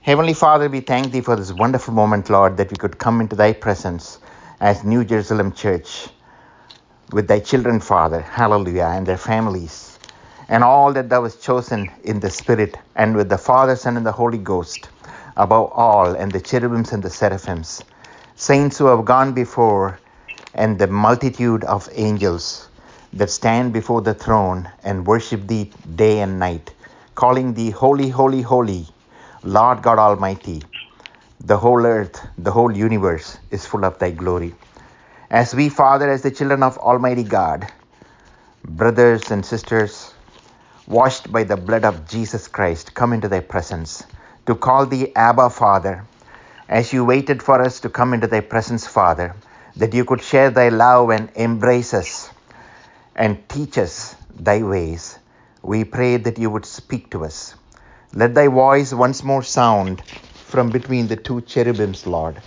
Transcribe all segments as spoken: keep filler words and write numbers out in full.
Heavenly Father, we thank Thee for this wonderful moment, Lord, that we could come into Thy presence as New Jerusalem Church with Thy children, Father, hallelujah, and their families, and all that Thou hast chosen in the Spirit, and with the Father, Son, and the Holy Ghost, above all, and the cherubims and the seraphims, saints who have gone before, and the multitude of angels that stand before the throne and worship Thee day and night, calling Thee holy, holy, holy, Lord God Almighty. The whole earth, the whole universe is full of Thy glory. As we, Father, as the children of Almighty God, brothers and sisters, washed by the blood of Jesus Christ, come into Thy presence to call Thee Abba, Father. As You waited for us to come into Thy presence, Father, that You could share Thy love and embrace us and teach us Thy ways, we pray that You would speak to us. Let Thy voice once more sound from between the two cherubims, Lord.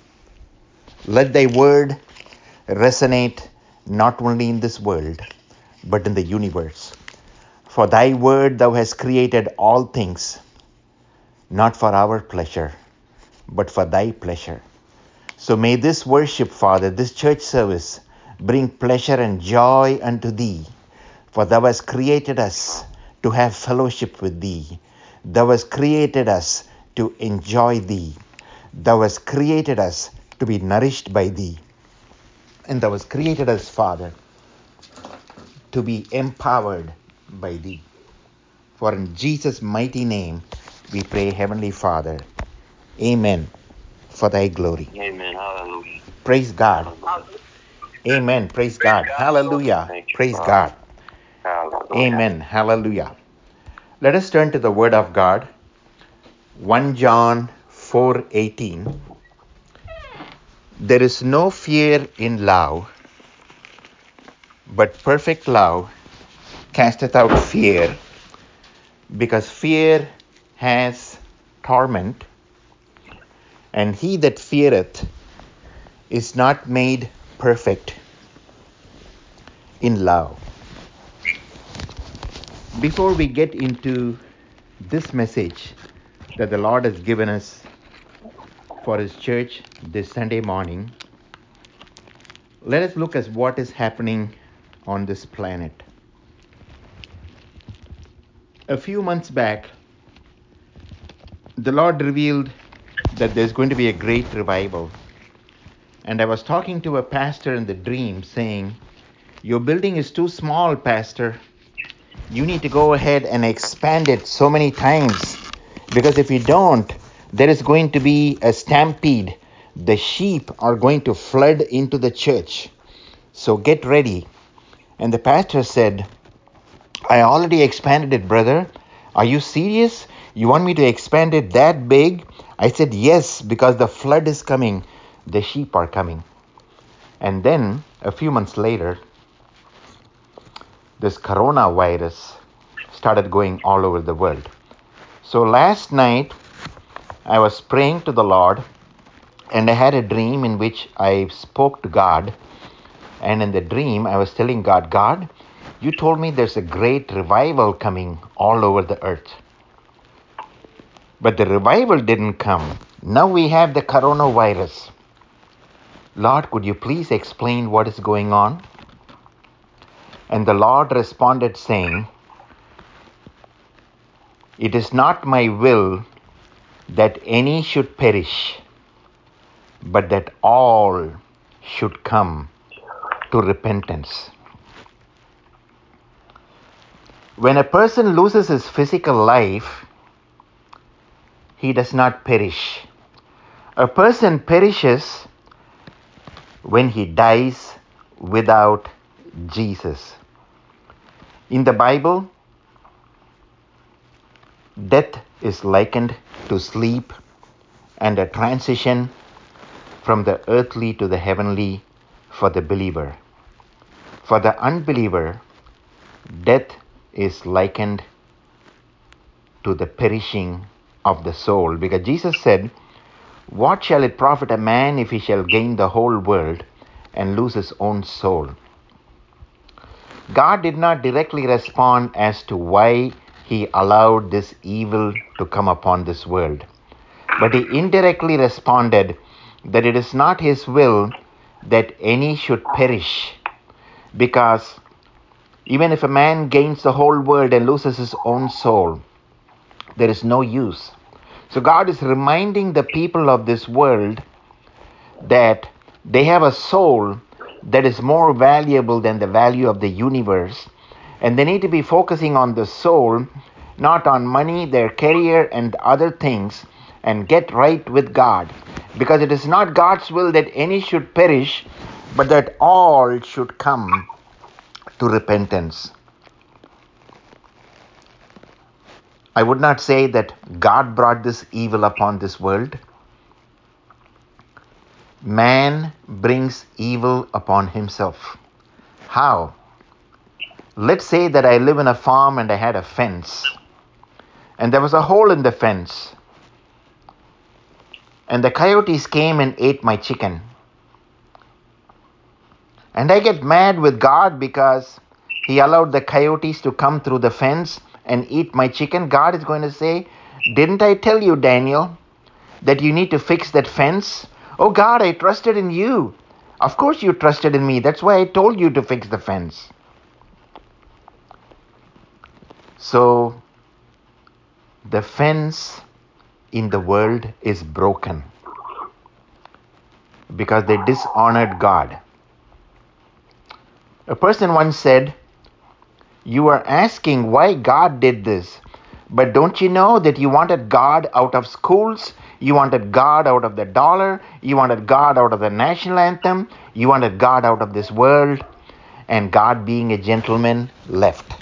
Let Thy word resonate not only in this world, but in the universe. For Thy word Thou hast created all things, not for our pleasure, but for Thy pleasure. So may this worship, Father, this church service, bring pleasure and joy unto Thee. For Thou hast created us to have fellowship with Thee. Thou hast created us to enjoy Thee. Thou hast created us to be nourished by Thee. And Thou hast created us, Father, to be empowered by Thee. For in Jesus' mighty name we pray, Heavenly Father. Amen. For Thy glory. Amen. Hallelujah. Praise God. Amen. Praise God. Hallelujah. Praise God. Hallelujah. Amen. Hallelujah. Let us turn to the Word of God. First John four eighteen. There is no fear in love, but perfect love casteth out fear, because fear has torment, and he that feareth is not made perfect in love. Before we get into this message that the Lord has given us for His church this Sunday morning, let us look at what is happening on this planet. A few months back, the Lord revealed that there's going to be a great revival. And I was talking to a pastor in the dream saying, "Your building is too small, Pastor. You need to go ahead and expand it so many times, because if you don't, there is going to be a stampede. The sheep are going to flood into the church. So get ready." And the pastor said, "I already expanded it, brother. Are you serious? You want me to expand it that big?" I said, "Yes, because the flood is coming. The sheep are coming." And then a few months later, this coronavirus started going all over the world. So last night, I was praying to the Lord, and I had a dream in which I spoke to God. And in the dream, I was telling God, "God, You told me there's a great revival coming all over the earth. But the revival didn't come. Now we have the coronavirus. Lord, could You please explain what is going on?" And the Lord responded saying, "It is not My will that any should perish, but that all should come to repentance." When a person loses his physical life, he does not perish. A person perishes when he dies without Jesus. In the Bible, death is likened to sleep and a transition from the earthly to the heavenly for the believer. For the unbeliever, death is likened to the perishing of the soul. Because Jesus said, "What shall it profit a man if he shall gain the whole world and lose his own soul?" God did not directly respond as to why He allowed this evil to come upon this world. But he indirectly responded that it is not his will that any should perish, because even if a man gains the whole world and loses his own soul, there is no use. So God is reminding the people of this world that they have a soul that is more valuable than the value of the universe, and they need to be focusing on the soul, not on money, their career, and other things, and get right with God. Because it is not God's will that any should perish, but that all should come to repentance. I would not say that God brought this evil upon this world. Man brings evil upon himself. How? Let's say that I live in a farm and I had a fence, and there was a hole in the fence, and the coyotes came and ate my chicken. And I get mad with God because he allowed the coyotes to come through the fence and eat my chicken. God is going to say, didn't I tell you, Daniel, that you need to fix that fence? Oh God, I trusted in you. Of course you trusted in me. That's why I told you to fix the fence. So the fence in the world is broken because they dishonored God. A person once said, you are asking why God did this, but don't you know that you wanted God out of schools? You wanted God out of the dollar. You wanted God out of the national anthem. You wanted God out of this world. And God, being a gentleman, left.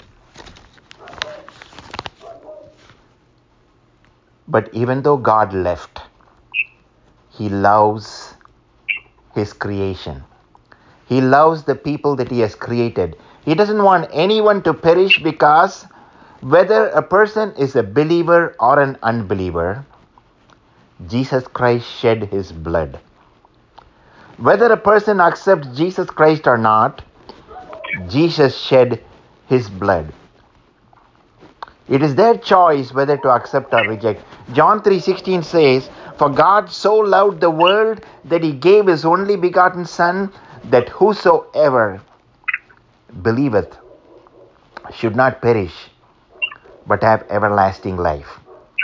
But even though God left, he loves his creation. He loves the people that he has created. He doesn't want anyone to perish, because whether a person is a believer or an unbeliever, Jesus Christ shed his blood. Whether a person accepts Jesus Christ or not, Jesus shed his blood. It is their choice whether to accept or reject. John three sixteen says, for God so loved the world that he gave his only begotten Son, that whosoever believeth should not perish, but have everlasting life.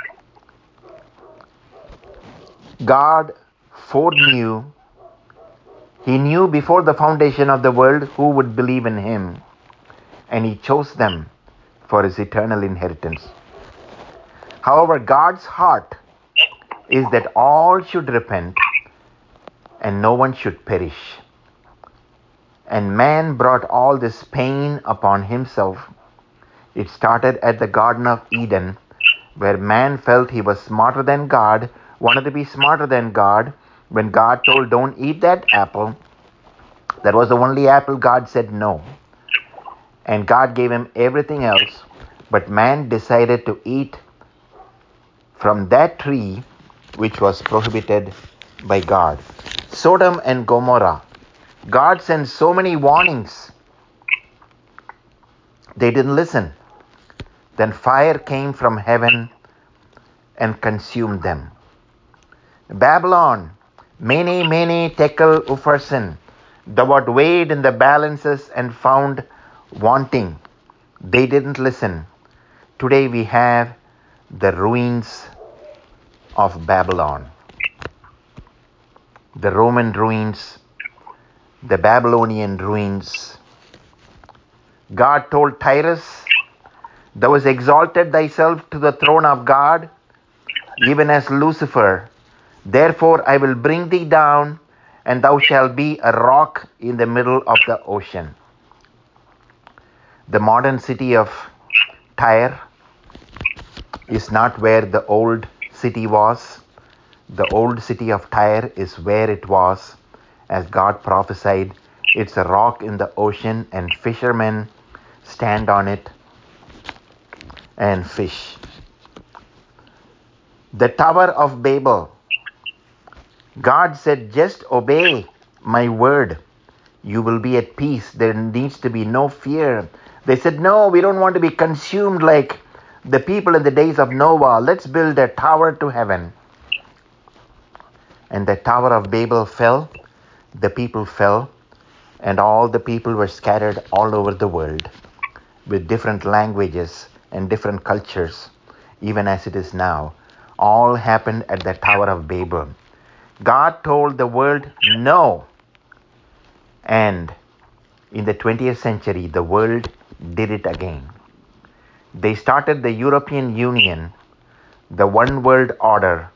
God foreknew, he knew before the foundation of the world who would believe in him, and he chose them for his eternal inheritance. However, God's heart is that all should repent and no one should perish. And man brought all this pain upon himself. It started at the Garden of Eden, where man felt he was smarter than God, wanted to be smarter than God. When God told, don't eat that apple, that was the only apple God said no. And God gave him everything else, but man decided to eat from that tree which was prohibited by God. Sodom and Gomorrah. God sent so many warnings. They didn't listen. Then fire came from heaven and consumed them. Babylon, mene, mene, tekel, upharsin. Thou art weighed in the balances and found wanting. They didn't listen. Today we have the ruins of Babylon. The Roman ruins, the Babylonian ruins. God told Tyrus, thou hast exalted thyself to the throne of God, even as Lucifer. Therefore I will bring thee down, and thou shalt be a rock in the middle of the ocean. The modern city of Tyre is not where the old city was. The old city of Tyre is where it was, as God prophesied. It's a rock in the ocean, and fishermen stand on it and fish. The Tower of Babel. God said, just obey my word. You will be at peace. There needs to be no fear. They said, no, we don't want to be consumed like the people in the days of Noah. Let's build a tower to heaven. And the Tower of Babel fell, the people fell, and all the people were scattered all over the world with different languages and different cultures, even as it is now. All happened at the Tower of Babel. God told the world no. And in the twentieth century, the world did it again. They started the European Union, the one world order,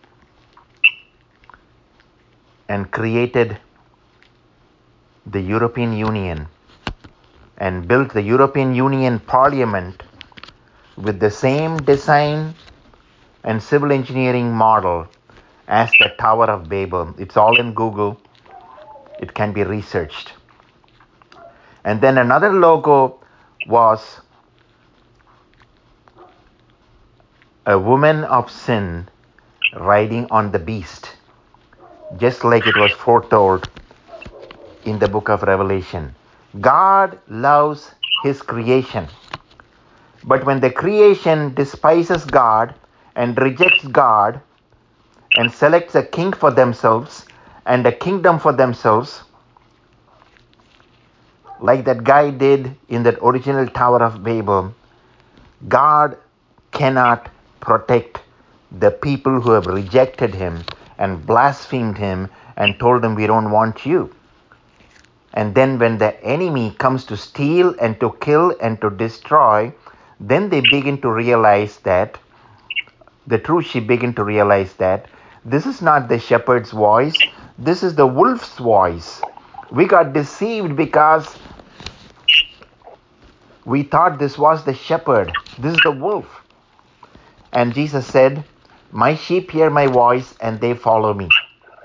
and created the European Union and built the European Union Parliament with the same design and civil engineering model as the Tower of Babel. It's all in Google. It can be researched. And then another logo was a woman of sin riding on the beast, just like it was foretold in the book of Revelation. God loves his creation. But when the creation despises God and rejects God and selects a king for themselves and a kingdom for themselves, like that guy did in that original Tower of Babel, God cannot protect the people who have rejected him and blasphemed him and told him, we don't want you. And then when the enemy comes to steal and to kill and to destroy, then they begin to realize that, the true sheep begin to realize that this is not the shepherd's voice, this is the wolf's voice. We got deceived because we thought this was the shepherd. This is the wolf. And Jesus said, my sheep hear my voice and they follow me.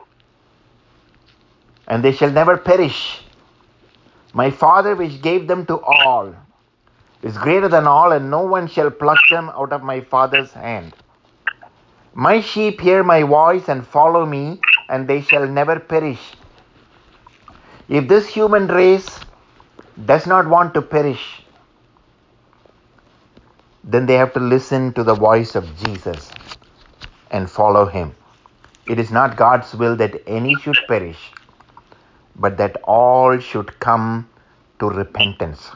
And they shall never perish. My Father which gave them to all is greater than all, and no one shall pluck them out of my Father's hand. My sheep hear my voice and follow me, and they shall never perish. If this human race does not want to perish, then they have to listen to the voice of Jesus and follow him. It is not God's will that any should perish, but that all should come to repentance.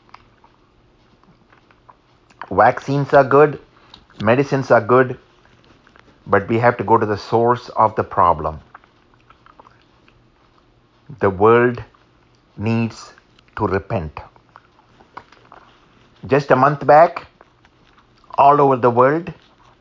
Vaccines are good, medicines are good, but we have to go to the source of the problem. The world needs to repent. Just a month back, all over the world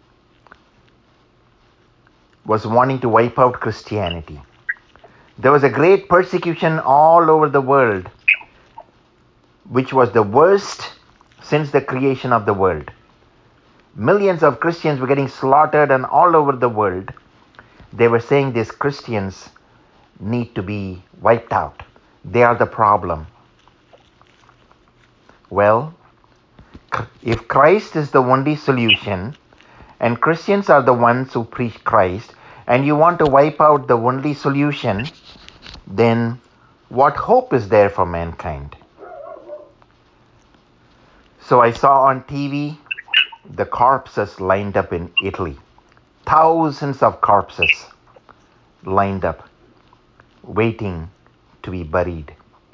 was wanting to wipe out Christianity. There was a great persecution all over the world, which was the worst since the creation of the world. Millions of Christians were getting slaughtered, and all over the world, they were saying these Christians need to be wiped out. They are the problem. Well, if Christ is the only solution, and Christians are the ones who preach Christ, and you want to wipe out the only solution, then what hope is there for mankind? So I saw on T V the corpses lined up in Italy. Thousands of corpses lined up, waiting to be buried.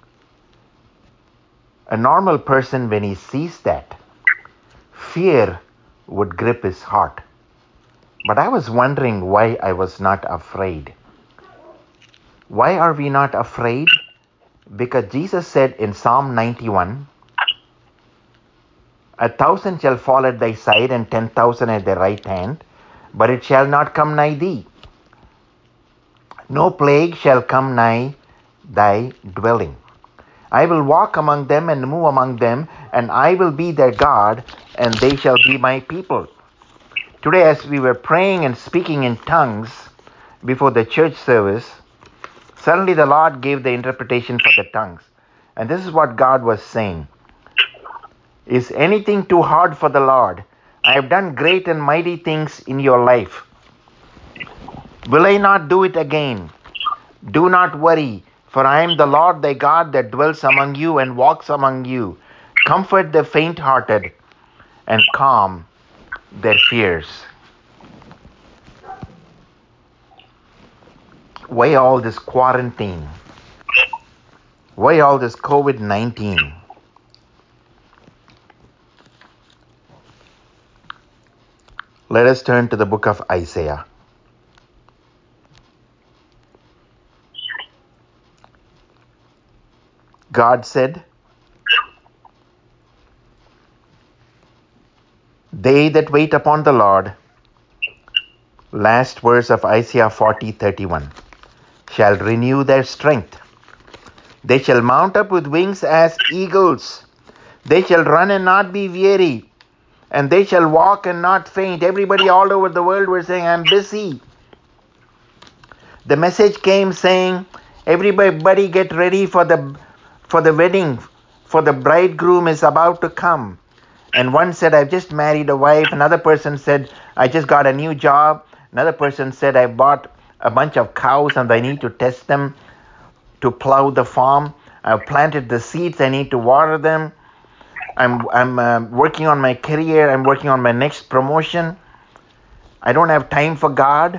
A normal person, when he sees that, fear would grip his heart. But I was wondering why I was not afraid. Why are we not afraid? Because Jesus said in Psalm ninety-one, a thousand shall fall at thy side and ten thousand at thy right hand, but it shall not come nigh thee. No plague shall come nigh thy dwelling. I will walk among them and move among them, and I will be their God, and they shall be my people. Today, as we were praying and speaking in tongues before the church service, suddenly the Lord gave the interpretation for the tongues. And this is what God was saying. Is anything too hard for the Lord? I have done great and mighty things in your life. Will I not do it again? Do not worry, for I am the Lord thy God that dwells among you and walks among you. Comfort the faint-hearted and calm their fears. Why all this quarantine? Why all this COVID nineteen? Let us turn to the book of Isaiah. God said, "They that wait upon the Lord," last verse of Isaiah forty thirty-one, "shall renew their strength. They shall mount up with wings as eagles. They shall run and not be weary, and they shall walk and not faint." Everybody all over the world were saying, "I'm busy." The message came saying, "Everybody get ready for the for the wedding, for the bridegroom is about to come." And one said, "I've just married a wife." Another person said, "I just got a new job." Another person said, "I bought a bunch of cows and I need to test them to plow the farm. I've planted the seeds, I need to water them. I'm, I'm uh, working on my career, I'm working on my next promotion. I don't have time for God."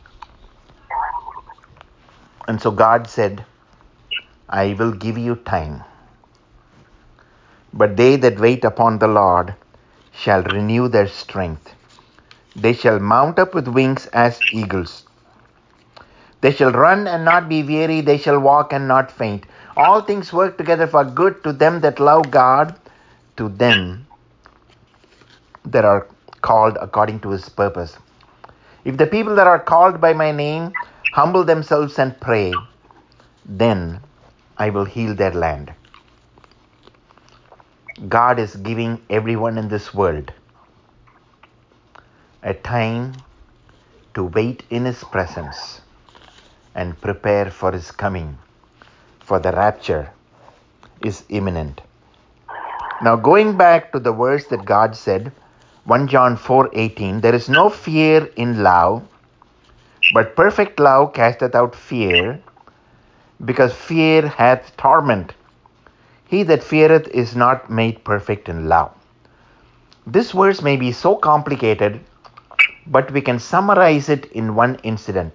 And so God said, "I will give you time. But they that wait upon the Lord shall renew their strength. They shall mount up with wings as eagles. They shall run and not be weary. They shall walk and not faint. All things work together for good to them that love God, to them that are called according to his purpose. If the people that are called by my name humble themselves and pray, then I will heal their land." God is giving everyone in this world a time to wait in his presence and prepare for his coming, for the rapture is imminent. Now, going back to the verse that God said, First John four eighteen, "There is no fear in love, but perfect love casteth out fear, because fear hath torment. He that feareth is not made perfect in love." This verse may be so complicated, but we can summarize it in one incident.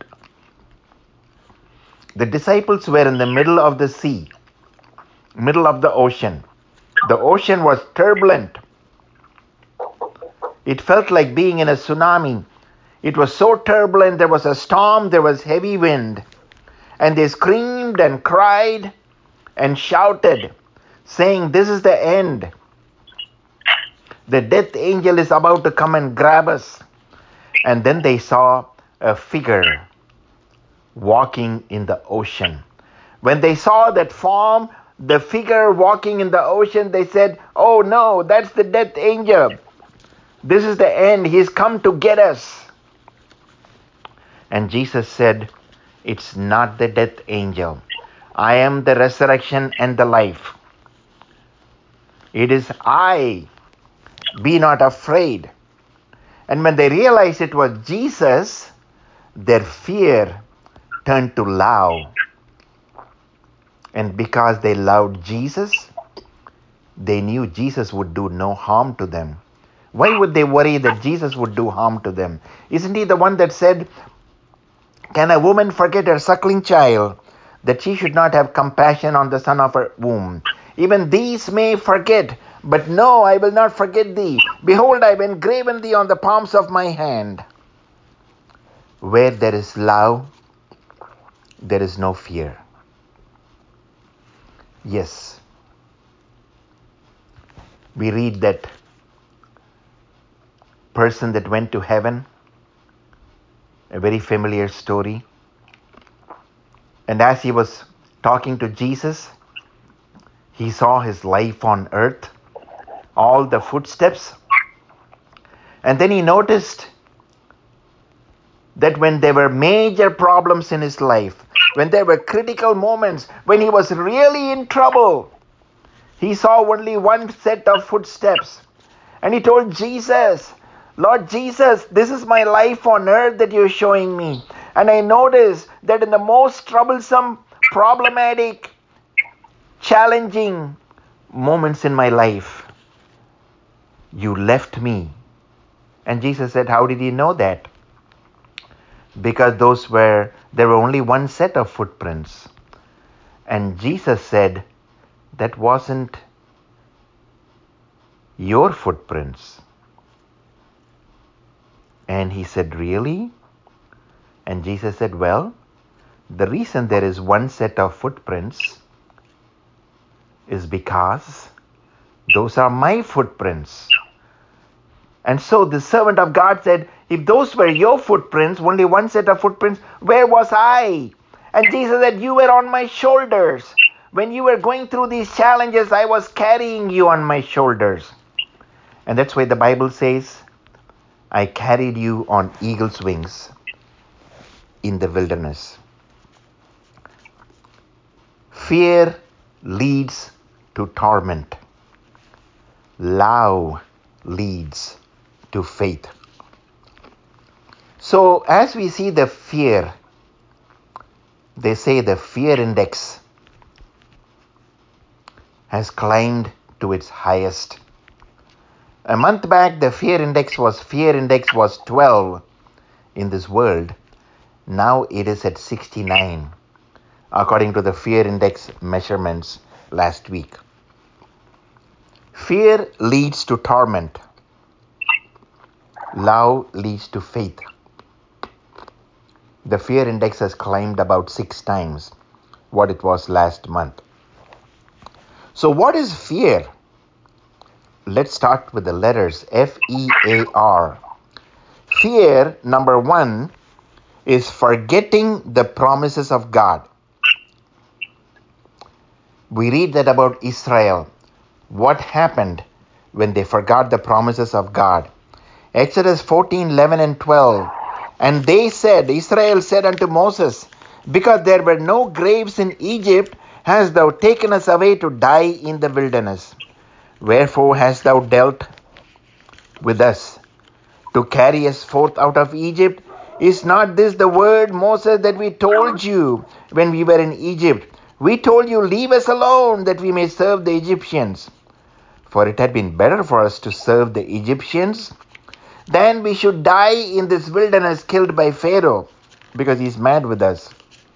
The disciples were in the middle of the sea, middle of the ocean. The ocean was turbulent. It felt like being in a tsunami. It was so turbulent, there was a storm, there was heavy wind. And they screamed and cried and shouted, saying, "This is the end. The death angel is about to come and grab us." And then they saw a figure walking in the ocean. When they saw that form, the figure walking in the ocean, they said, "Oh no, that's the death angel. This is the end. He's come to get us." And Jesus said, "It's not the death angel. I am the resurrection and the life. It is I. Be not afraid." And when they realized it was Jesus, their fear turned to love. And because they loved Jesus, they knew Jesus would do no harm to them. Why would they worry that Jesus would do harm to them? Isn't he the one that said, "Can a woman forget her suckling child, that she should not have compassion on the son of her womb? Even these may forget, but no, I will not forget thee. Behold, I have engraven thee on the palms of my hand." Where there is love, there is no fear. Yes, we read that person that went to heaven, a very familiar story. And as he was talking to Jesus, he saw his life on earth, all the footsteps. And then he noticed that when there were major problems in his life, when there were critical moments, when he was really in trouble, he saw only one set of footsteps. And he told Jesus, "Lord Jesus, this is my life on earth that you're showing me. And I noticed that in the most troublesome, problematic, challenging moments in my life, you left me." And Jesus said, "How did you know that?" because those were there were only one set of footprints. And Jesus said, that wasn't your footprints. And he said, really? And Jesus said, well, the reason there is one set of footprints is because those are my footprints. And so the servant of God said, if those were your footprints, only one set of footprints, where was I? And Jesus said, you were on my shoulders. When you were going through these challenges, I was carrying you on my shoulders. And that's why the Bible says, I carried you on eagle's wings in the wilderness. Fear leads to torment. Love leads to faith. So as we see the fear, they say the fear index has climbed to its highest. A month back, the fear index was fear index was twelve in this world. Now it is at sixty-nine, according to the fear index measurements last week. Fear leads to torment. Love leads to faith. The fear index has climbed about six times what it was last month. So what is fear? Let's start with the letters F E A R. Fear, number one, is forgetting the promises of God. We read that about Israel. What happened when they forgot the promises of God? Exodus fourteen, eleven and twelve. And they said, Israel said unto Moses, because there were no graves in Egypt, hast thou taken us away to die in the wilderness. Wherefore hast thou dealt with us to carry us forth out of Egypt? Is not this the word, Moses, that we told you when we were in Egypt? We told you, leave us alone, that we may serve the Egyptians. For it had been better for us to serve the Egyptians than we should die in this wilderness, killed by Pharaoh, because he's mad with us.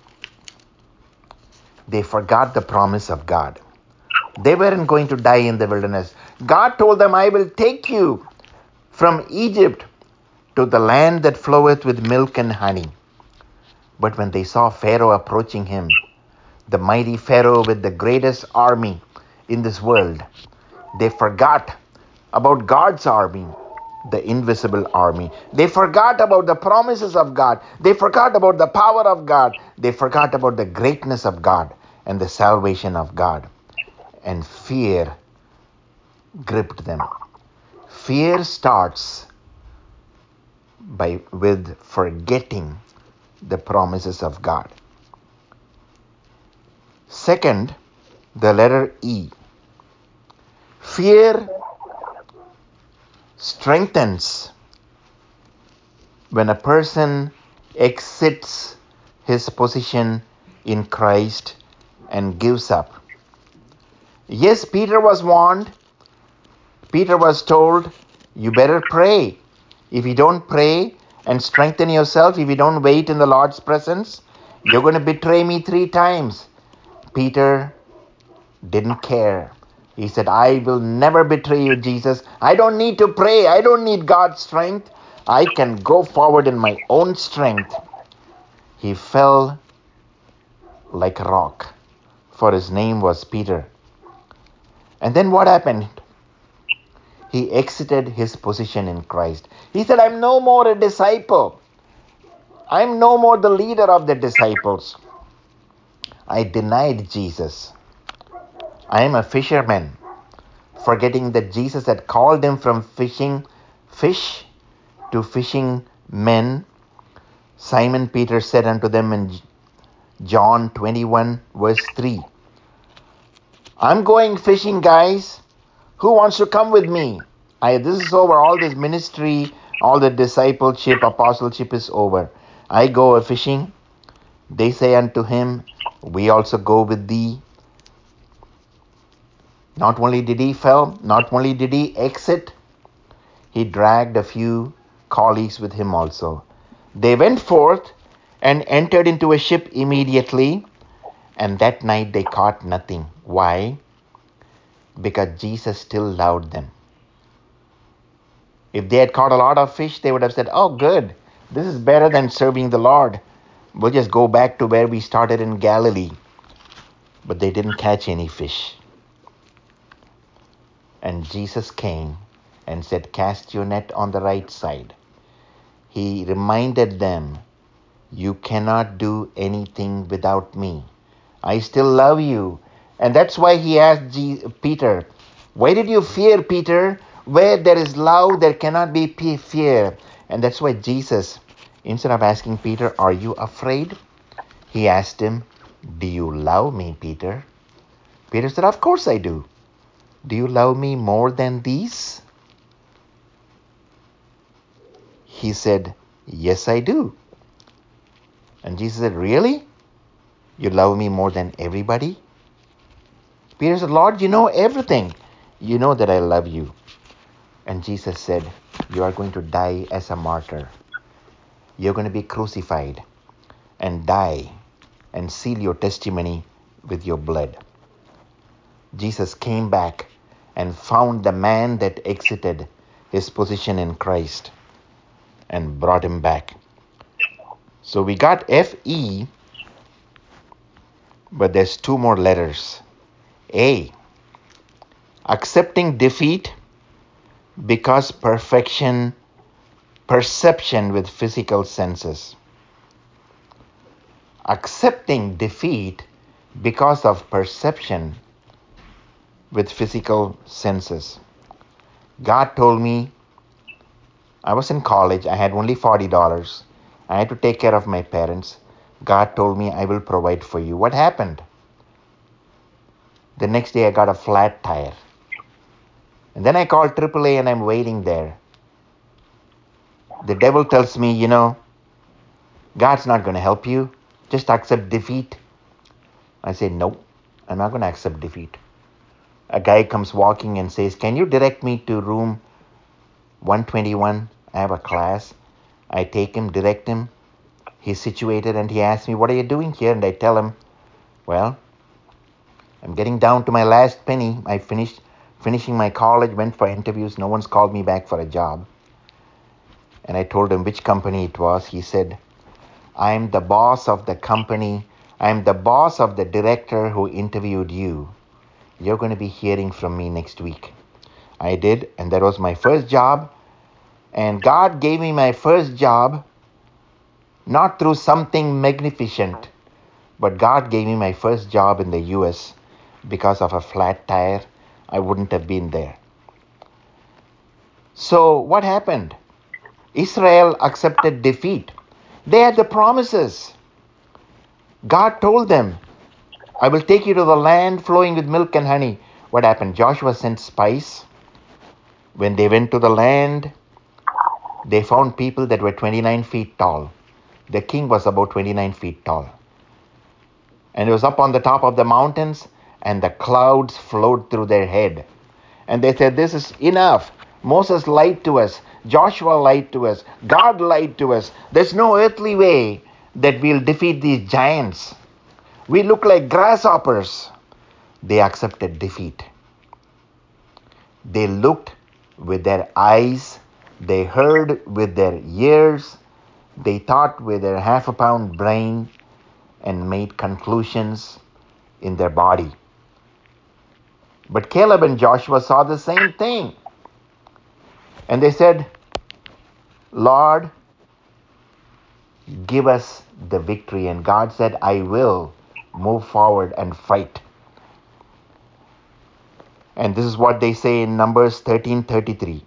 They forgot the promise of God. They weren't going to die in the wilderness. God told them, I will take you from Egypt to the land that floweth with milk and honey. But when they saw Pharaoh approaching him, the mighty Pharaoh with the greatest army in this world, they forgot about God's army, the invisible army. They forgot about the promises of God. They forgot about the power of God. They forgot about the greatness of God and the salvation of God. And fear gripped them. Fear starts by with forgetting the promises of God. Second, the letter E. Fear strengthens when a person exits his position in Christ and gives up. Yes, Peter was warned. Peter was told, you better pray. If you don't pray and strengthen yourself, if you don't wait in the Lord's presence, you're going to betray me three times. Peter didn't care. He said, I will never betray you, Jesus. I don't need to pray. I don't need God's strength. I can go forward in my own strength. He fell like a rock, for his name was Peter. And then what happened? He exited his position in Christ. He said, I'm no more a disciple. I'm no more the leader of the disciples. I denied Jesus. I am a fisherman, forgetting that Jesus had called him from fishing fish to fishing men. Simon Peter said unto them in John twenty-one, verse three, I'm going fishing, guys. Who wants to come with me? I, this is over. All this ministry, all the discipleship, apostleship is over. I go a fishing. They say unto him, we also go with thee. Not only did he fail, not only did he exit, he dragged a few colleagues with him also. They went forth and entered into a ship immediately, and that night they caught nothing. Why? Because Jesus still loved them. If they had caught a lot of fish, they would have said, oh, good, this is better than serving the Lord. We'll just go back to where we started in Galilee. But they didn't catch any fish. And Jesus came and said, cast your net on the right side. He reminded them, you cannot do anything without me. I still love you. And that's why he asked G- Peter, why did you fear, Peter? Where there is love, there cannot be fear. And that's why Jesus, instead of asking Peter, are you afraid? He asked him, do you love me, Peter? Peter said, of course I do. Do you love me more than these? He said, yes, I do. And Jesus said, really? You love me more than everybody? Peter said, Lord, you know everything. You know that I love you. And Jesus said, you are going to die as a martyr. You're going to be crucified and die and seal your testimony with your blood. Jesus came back and found the man that exited his position in Christ and brought him back. So we got F E, but there's two more letters. A, accepting defeat because perfection, perception with physical senses. Accepting defeat because of perception with physical senses. God told me, I was in college, I had only forty dollars. I had to take care of my parents. God told me, I will provide for you. What happened? The next day I got a flat tire. And then I called triple A and I'm waiting there. The devil tells me, you know, God's not going to help you. Just accept defeat. I say, no, I'm not going to accept defeat. A guy comes walking and says, can you direct me to room one twenty-one? I have a class. I take him, direct him. He's situated and he asks me, what are you doing here? And I tell him, well, I'm getting down to my last penny. I finished finishing my college, went for interviews. No one's called me back for a job. And I told him which company it was. He said, I'm the boss of the company. I'm the boss of the director who interviewed you. You're going to be hearing from me next week. I did, and that was my first job. And God gave me my first job, not through something magnificent, but God gave me my first job in the U S because of a flat tire. I wouldn't have been there. So what happened? Israel accepted defeat. They had the promises. God told them, I will take you to the land flowing with milk and honey. What happened? Joshua sent spies. When they went to the land, they found people that were twenty-nine feet tall. The king was about twenty-nine feet tall. And it was up on the top of the mountains, and the clouds flowed through their head. And they said, this is enough. Moses lied to us. Joshua lied to us. God lied to us. There's no earthly way that we'll defeat these giants. We look like grasshoppers. They accepted defeat. They looked with their eyes. They heard with their ears. They thought with their half a pound brain and made conclusions in their body. But Caleb and Joshua saw the same thing. And they said, Lord, give us the victory. And God said, I will move forward and fight. And this is what they say in Numbers thirteen thirty-three.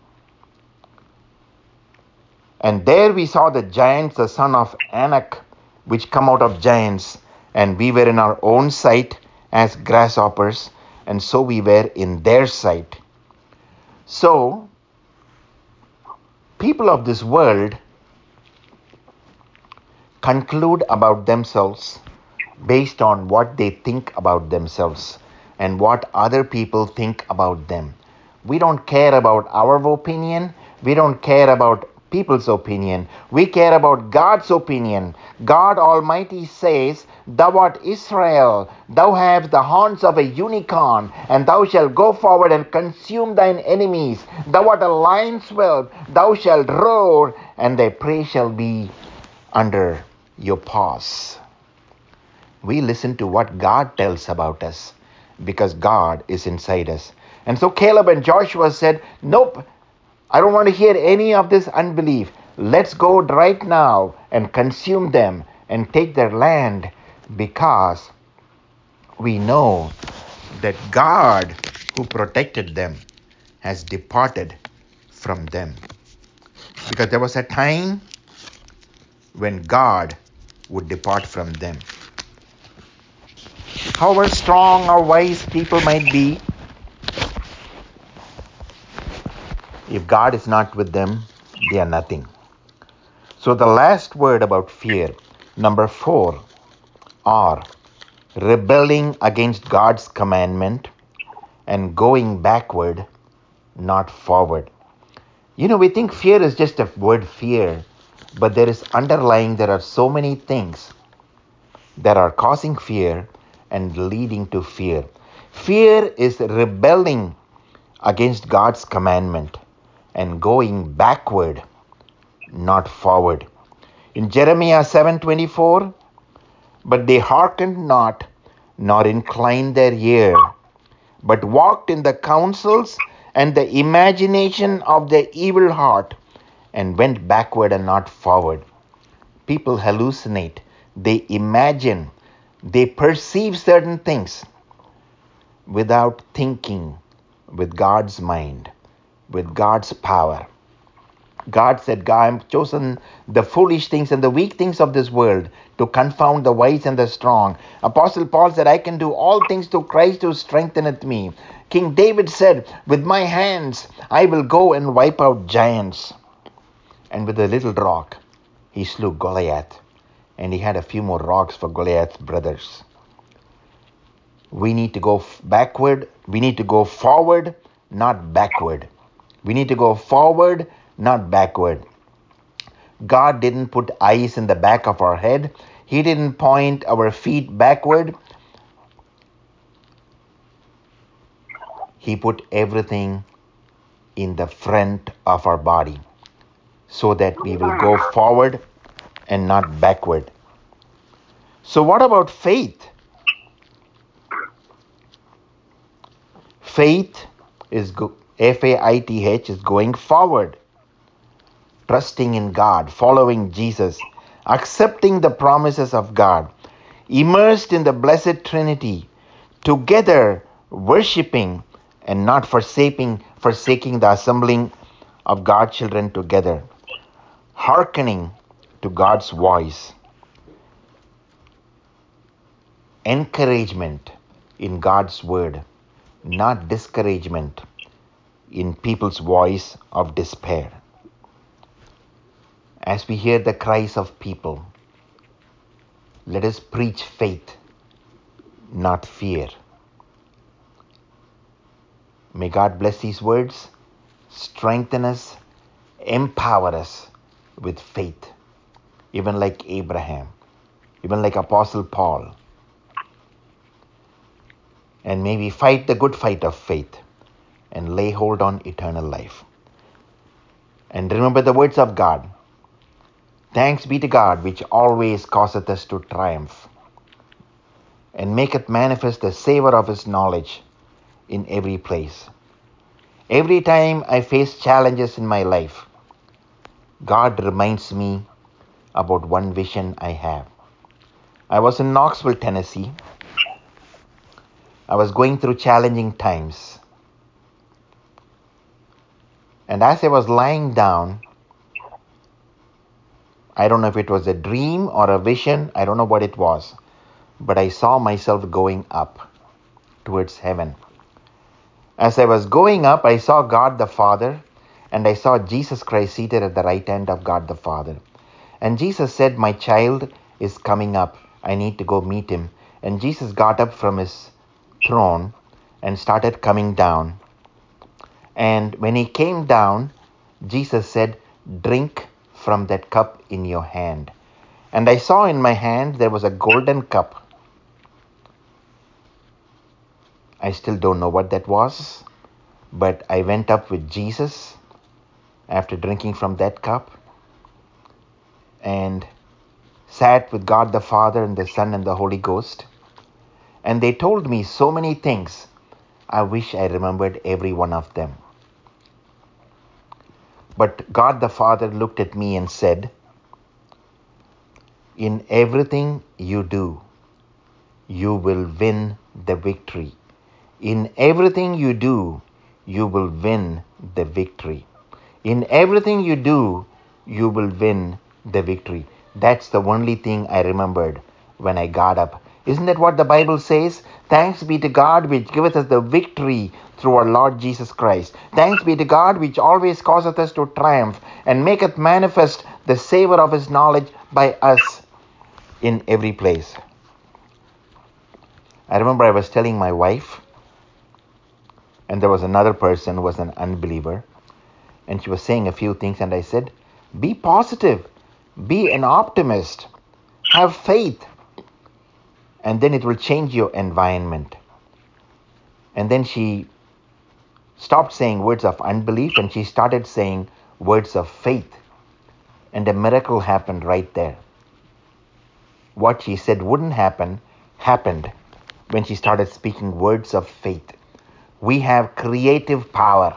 And there we saw the giants, the son of Anak, which come out of giants. And we were in our own sight as grasshoppers, and so we were in their sight. So, people of this world conclude about themselves based on what they think about themselves and what other people think about them. We don't care about our opinion. We don't care about people's opinion. We care about God's opinion. God Almighty says, "Thou art Israel, thou hast the horns of a unicorn, and thou shalt go forward and consume thine enemies. Thou art a lion's whelp, thou shalt roar, and thy prey shall be under your paws." We listen to what God tells about us because God is inside us. And so Caleb and Joshua said, "Nope, I don't want to hear any of this unbelief. Let's go right now and consume them and take their land, because we know that God who protected them has departed from them." Because there was a time when God would depart from them. However strong or wise people might be, if God is not with them, they are nothing. So the last word about fear, number four, are rebelling against God's commandment and going backward, not forward. You know, we think fear is just a word fear, but there is underlying, there are so many things that are causing fear and leading to fear. Fear is rebelling against God's commandment and going backward, not forward. In Jeremiah seven twenty-four, "But they hearkened not, nor inclined their ear, but walked in the counsels and the imagination of their evil heart, and went backward and not forward." People hallucinate. They imagine. They perceive certain things without thinking with God's mind, with God's power. God said, "God, I have chosen the foolish things and the weak things of this world to confound the wise and the strong." Apostle Paul said, "I can do all things through Christ who strengtheneth me." King David said, "With my hands I will go and wipe out giants." And with a little rock, he slew Goliath. And he had a few more rocks for Goliath's brothers. We need to go backward. We need to go forward, not backward. We need to go forward, not backward. God didn't put eyes in the back of our head. He didn't point our feet backward. He put everything in the front of our body so that we will go forward and not backward. So what about faith? Faith is go- F A I T H is going forward, trusting in God, following Jesus, accepting the promises of God, immersed in the blessed Trinity, together worshiping and not forsaking, forsaking the assembling of God's children together, hearkening to God's voice, encouragement in God's word, not discouragement in people's voice of despair. As we hear the cries of people, let us preach faith, not fear. May God bless these words, strengthen us, empower us with faith, even like Abraham, even like Apostle Paul. And may we fight the good fight of faith and lay hold on eternal life. And remember the words of God. Thanks be to God, which always causeth us to triumph, and maketh manifest the savour of his knowledge in every place. Every time I face challenges in my life, God reminds me about one vision I have. I was in Knoxville, Tennessee. I was going through challenging times. And as I was lying down, I don't know if it was a dream or a vision, I don't know what it was, but I saw myself going up towards heaven. As I was going up, I saw God the Father, and I saw Jesus Christ seated at the right hand of God the Father. And Jesus said, "My child is coming up. I need to go meet him." And Jesus got up from his throne and started coming down. And when he came down, Jesus said, drink from that cup in your hand. And I saw in my hand there was a golden cup. I still don't know what that was, but I went up with Jesus after drinking from that cup and sat with God the Father and the Son and the Holy Ghost. And they told me so many things. I wish I remembered every one of them. But God the Father looked at me and said, in everything you do, you will win the victory. In everything you do, you will win the victory. In everything you do, you will win the victory. That's the only thing I remembered when I got up. Isn't that what the Bible says? Thanks be to God which giveth us the victory through our Lord Jesus Christ. Thanks be to God which always causeth us to triumph and maketh manifest the savour of his knowledge by us in every place. I remember I was telling my wife, and there was another person who was an unbeliever, and she was saying a few things, and I said, be positive, be an optimist, have faith, and then it will change your environment. And then she stopped saying words of unbelief and she started saying words of faith. And a miracle happened right there. What she said wouldn't happen, happened when she started speaking words of faith. We have creative power.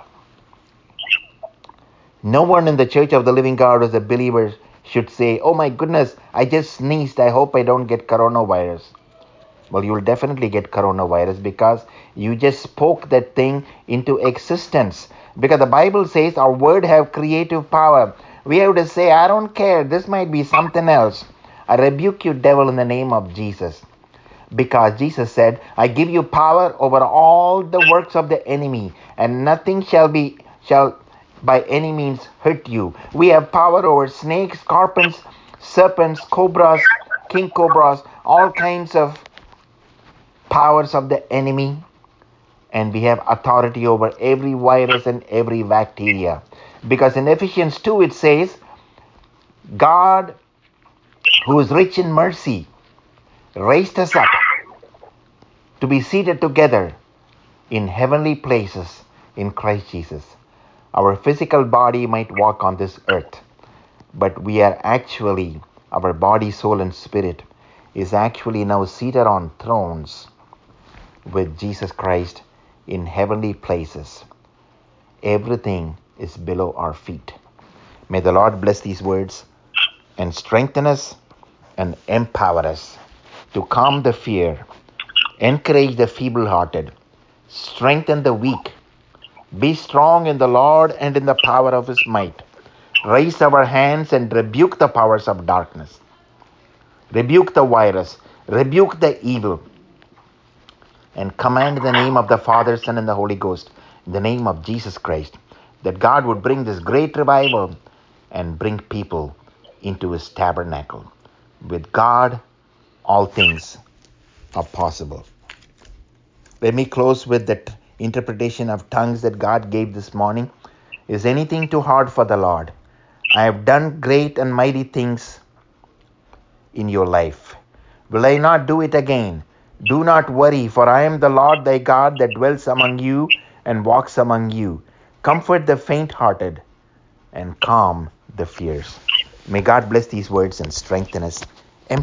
No one in the Church of the Living God as a believer should say, oh my goodness, I just sneezed, I hope I don't get coronavirus. Well, you'll definitely get coronavirus because you just spoke that thing into existence. Because the Bible says our word have creative power. We have to say, I don't care, this might be something else. I rebuke you, devil, in the name of Jesus. Because Jesus said, I give you power over all the works of the enemy, and nothing shall be shall by any means hurt you. We have power over snakes, scorpions, serpents, cobras, king cobras, all kinds of powers of the enemy, and we have authority over every virus and every bacteria. Because in Ephesians two it says, God, who is rich in mercy, raised us up to be seated together in heavenly places in Christ Jesus. Our physical body might walk on this earth, but we are actually, our body, soul, and spirit is actually now seated on thrones with Jesus Christ in heavenly places. Everything is below our feet. May the Lord bless these words and strengthen us and empower us to calm the fear, encourage the feeble-hearted, strengthen the weak, be strong in the Lord and in the power of his might. Raise our hands and rebuke the powers of darkness. Rebuke the virus, rebuke the evil, and command in the name of the Father, Son, and the Holy Ghost, in the name of Jesus Christ, that God would bring this great revival and bring people into his tabernacle. With God, all things are possible. Let me close with that interpretation of tongues that God gave this morning. Is anything too hard for the Lord? I have done great and mighty things in your life. Will I not do it again? Do not worry, for I am the Lord thy God that dwells among you and walks among you. Comfort the faint-hearted and calm the fierce. May God bless these words and strengthen us